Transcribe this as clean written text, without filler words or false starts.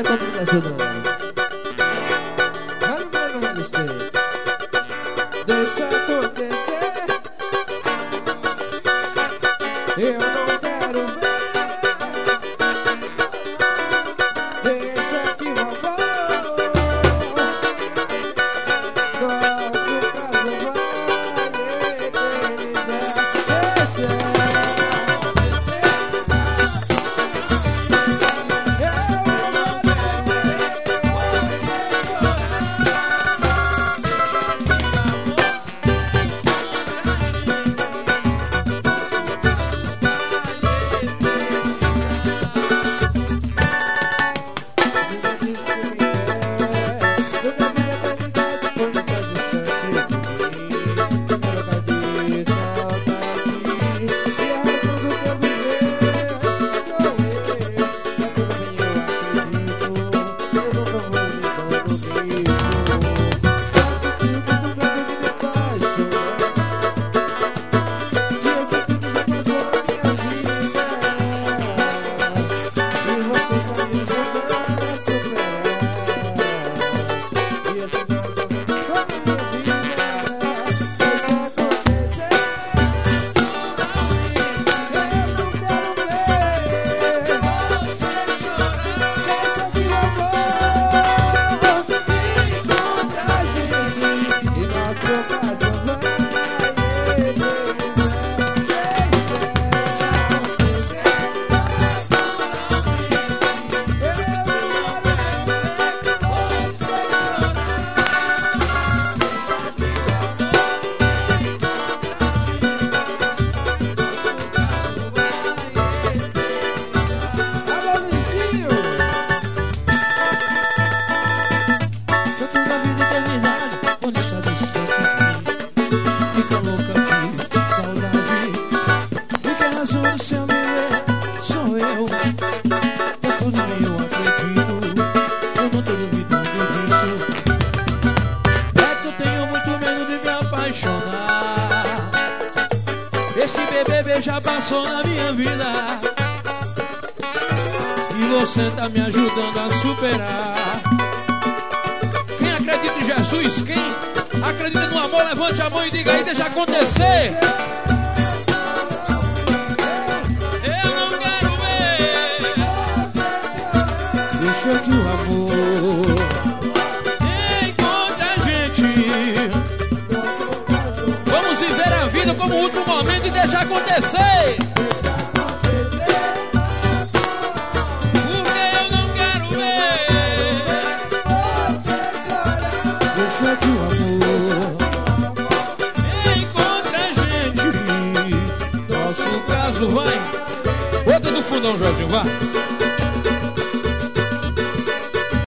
vai complicar seu nome. Olha o que vai acontecer. Deixa acontecer. Eu não quero ver. Deixa que o amor nosso caso vai eternizar. Deixa. Esse BBB já passou na minha vida e você tá me ajudando a superar. Quem acredita em Jesus? Quem acredita no amor, levante a mão e diga aí, deixa acontecer. Eu não quero ver. Deixa que o amor encontre a gente. Vamos viver a vida como o último momento e deixa acontecer. Porque eu não quero ver. Deixa que o amor encontre a gente. Nosso caso vai. Outra do fundão, Jorginho, vai.